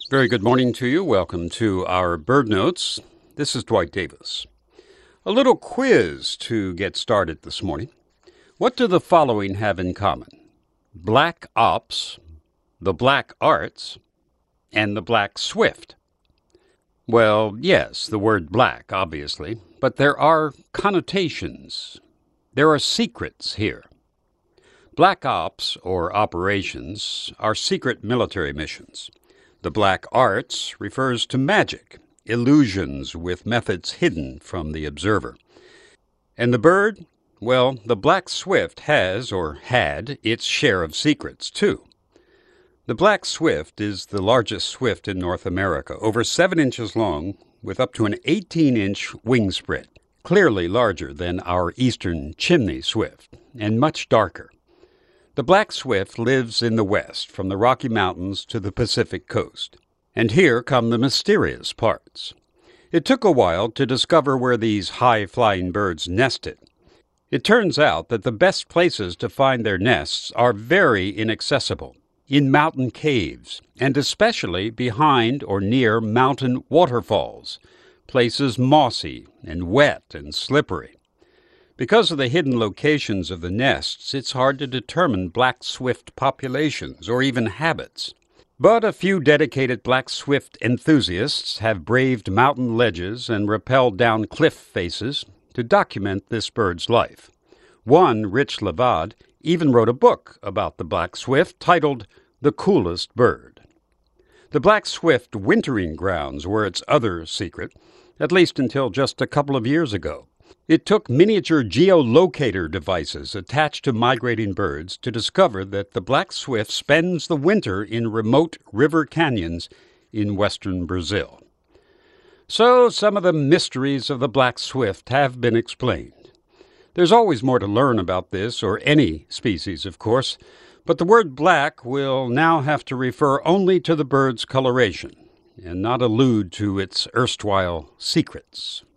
Very good morning to you. Welcome to our Bird Notes. This is Dwight Davis. A little quiz to get started this morning. What do the following have in common? Black ops, the black arts, and the black swift. Well, yes, the word black, obviously, but there are connotations. There are secrets here. Black ops, or operations, are secret military missions. The black arts refers to magic, illusions with methods hidden from the observer. And the bird? Well, the black swift has, or had, its share of secrets, too. The black swift is the largest swift in North America, over 7 inches long, with up to an 18-inch wing spread, clearly larger than our eastern chimney swift, and much darker. The black swift lives in the west, from the Rocky Mountains to the Pacific coast. And here come the mysterious parts. It took a while to discover where these high-flying birds nested. It turns out that the best places to find their nests are very inaccessible, in mountain caves, and especially behind or near mountain waterfalls, places mossy and wet and slippery. Because of the hidden locations of the nests, it's hard to determine black swift populations or even habits. But a few dedicated black swift enthusiasts have braved mountain ledges and rappelled down cliff faces to document this bird's life. One, Rich Levad, even wrote a book about the black swift titled The Coolest Bird. The black swift wintering grounds were its other secret, at least until just a couple of years ago. It took miniature geolocator devices attached to migrating birds to discover that the black swift spends the winter in remote river canyons in western Brazil. So some of the mysteries of the black swift have been explained. There's always more to learn about this or any species, of course, but the word black will now have to refer only to the bird's coloration and not allude to its erstwhile secrets.